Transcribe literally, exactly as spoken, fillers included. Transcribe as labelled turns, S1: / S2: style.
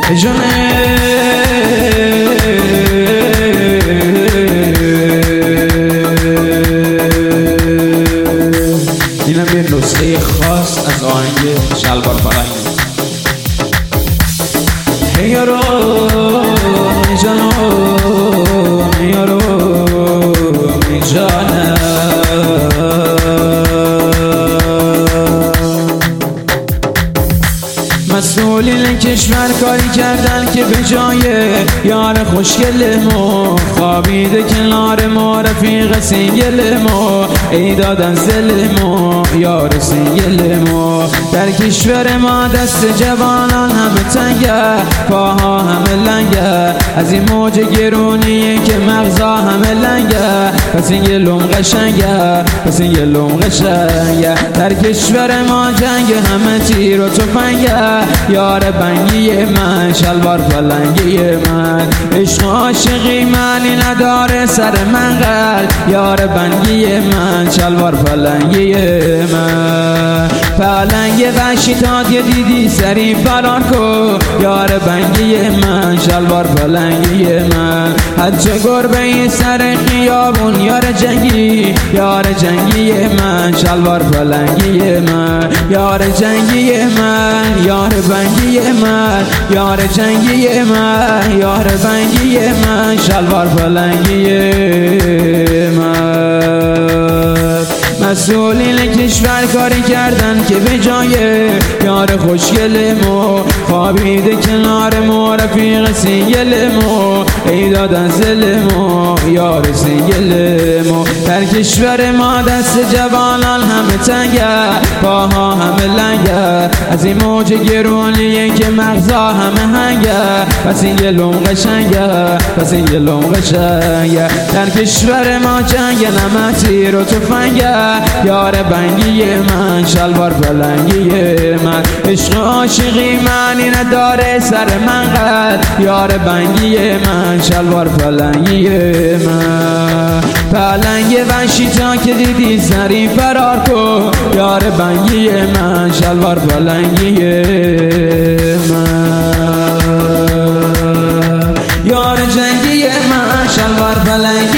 S1: جانه اینم یه نسخه خاص از آهنگ شلوار پلنگی. هی یارو می جانو می یارو می جانم مسئولین کشور کاری کردن که به جای یار خوشگل ما خوابیده کنار ما رفیق سینگل ما ای دادن زل ما یار سینگل ما. در کشور ما دست جوانان همه تنگه پاها همه لنگه از این موج گرونیه که مغزا همه لنگه پس این گلوم قشنگه پس این گلوم قشنگه. در کشور ما جنگ همه تیر و تفنگه یار بنگی من شلوار پلنگی من عشق عاشقی منی نداره سر من قلب یار بنگی من شلوار پلنگی من. پلنگ وحشی تا دیدی سری فرار کن یار بنگی من شلوار پلنگی من. حج گربه سر خیابون یار جنگی یار جنگی من شلوار پلنگی من یار جنگی من یار بنگی من یار جنگی من یار بنگی من شلوار پلنگی من. مسئولین کشور کاری کردن که به جای یار خوشگل ما خوابیده کنار ما رفیق سینگل ما ای دادن زل ما یار سینگل ما. در کشور ما دست جوانان همه تنگه پاها همه لنگه از این موج گرونیه که مغزا همه هنگه پس این گلوم قشنگه پس این گلوم قشنگه. در کشور ما جنگ نمه تیر و تفنگه یار بنگی من شلوار پلنگی من عشق عاشقی منی نداره سر من قد یار بنگی من شلوار پلنگی من. پلنگ وحشی تا که دیدی سری فرار کن یار بنگی من شلوار پلنگی من یار جنگی من شلوار پلنگی